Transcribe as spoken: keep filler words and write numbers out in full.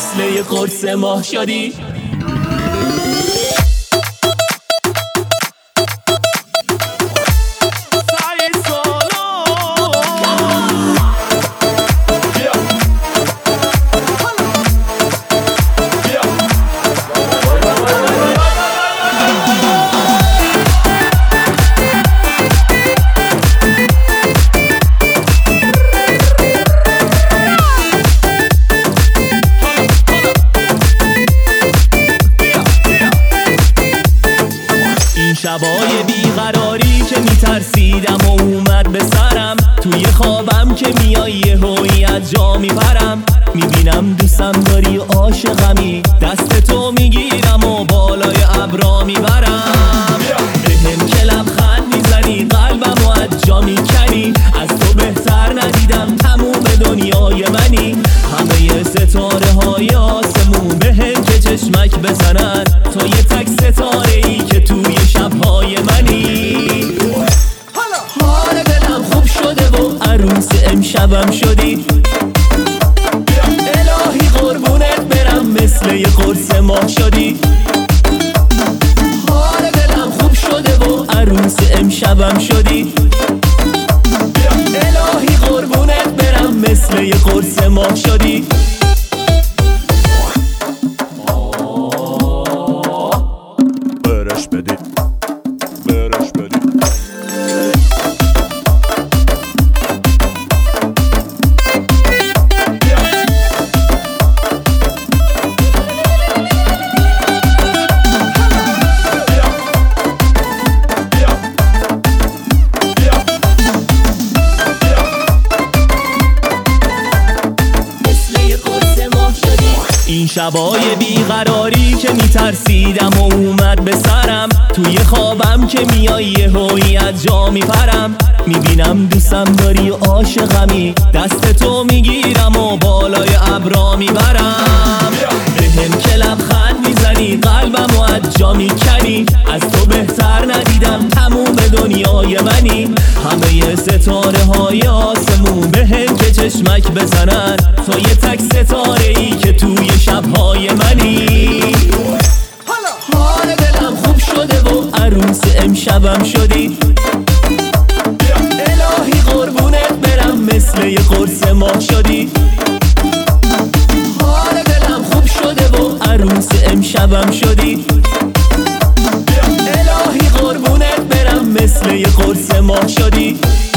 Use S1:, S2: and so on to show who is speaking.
S1: مثل یه قرص ماه شدی. شبای بیقراری که میترسیدم و اومد به سرم، توی خوابم که میای یهویی از جا میپرم. میبینم دوستم داری و عاشقمی، دست تو میگیرم و بالای ابرا میبرم. بهم که لبخند میزنی قلبم و از جا میکنی، از تو بهتر ندیدم تموم دنیای منی. همه ستاره های آسمون بهم که چشمک بزنن، تو یه تک ستاره ای که توی شبهای منی. حال دلم خوب شده و عروس امشبم شدی. الهی قربونت برم مثل یه قرص ماه شدی. حال دلم خوب شده و عروس امشبم شدی. الهی قربونت برم مثل یه قرص ماه شدی.
S2: برش بدی برش بدی
S1: این شبای بیقراری که میترسیدم و اومد به سرم، توی خوابم که میای یهویی از جا میپرم. میبینم دوستم داری و عاشقمی، دست تو میگیرم و بالای ابرا میبرم. بهم که لبخند میزنی قلبم و از جا میکنی، از تو بهتر ندیدم تموم دنیای منی. همه ستاره های آسمون بهم که چشمک بزنن، تو یه تک ستاره ای که توی شبهای منی. حال دلم خوب شده و عروس امشبم شدی. الهی قربونت برم مثل یه قرص ماه شدی. حال دلم خوب شده و عروس امشبم شدی. الهی قربونت برم مثل یه قرص ماه شدی.